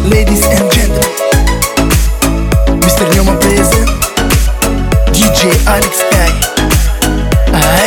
Ladies and gentlemen, Mr. Newman present, DJ Alex Sky. Ай.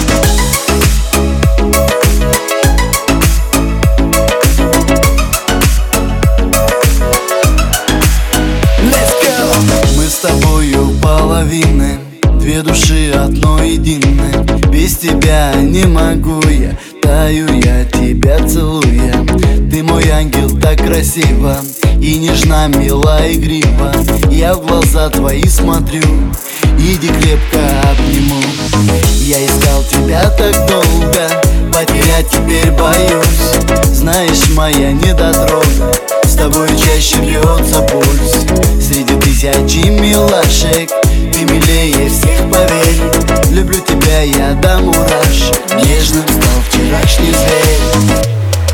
Let's go. Мы с тобою половины, две души одно единое. Без тебя не могу я, таю я тебя целуя. Ты мой ангел, так красиво и нежна, мила, игрива. Я в глаза твои смотрю, иди крепко обниму. Я искал тебя так долго, потерять теперь боюсь. Знаешь, моя недотрога, с тобой чаще бьется пульс. Среди тысячи милашек ты милее всех, поверь. Люблю тебя я до мурашек, нежным стал вчерашний зверь.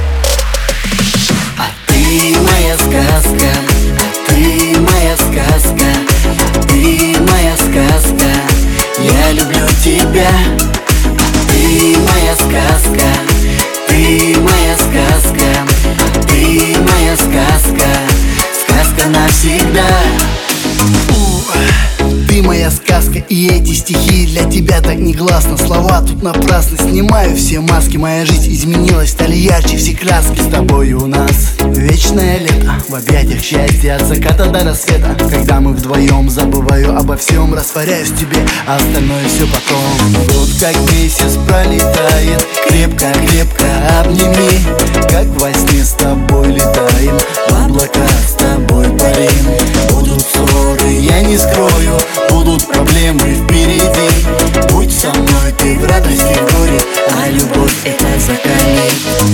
А ты моя сказка, а ты моя сказка, а ты моя сказка. Я люблю тебя. А ты моя сказка, ты моя сказка, а ты моя сказка, сказка навсегда. Ты моя сказка, и эти стихи для тебя так негласно. Слова тут напрасно, снимаю все маски. Моя жизнь изменилась, стали ярче все краски. С тобой у нас вечное лето, в объятиях счастья от заката до рассвета. Когда мы вдвоем, забываю обо всем, растворяюсь в тебе, а остальное все потом. Год как месяц пролетает, крепко-крепко обними. Как во сне с тобой летаем, в облака с тобой парим. Будут ссоры, я не скрою, будут проблемы впереди. Будь со мной ты в радости, в горе, а любовь это закали.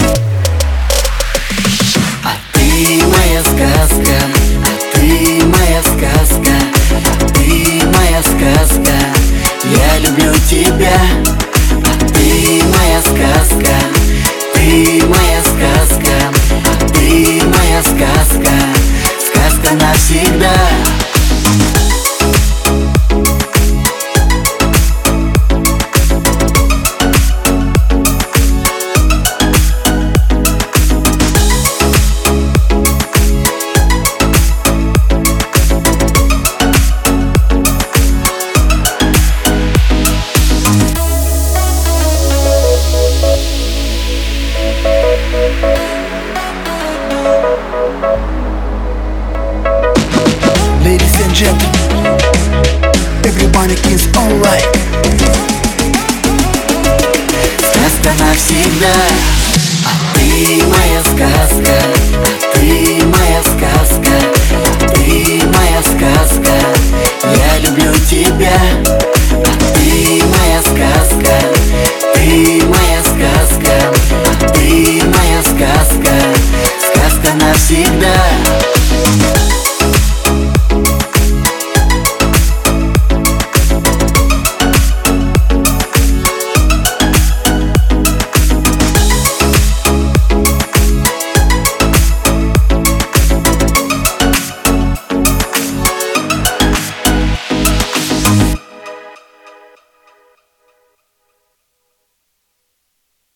А ты моя сказка, а ты моя сказка, а ты моя сказка. Я люблю тебя. А ты моя сказка, ты моя сказка, а ты моя сказка, сказка навсегда. Ladies and gentlemen, everybody is alright. Сказка навсегда. А ты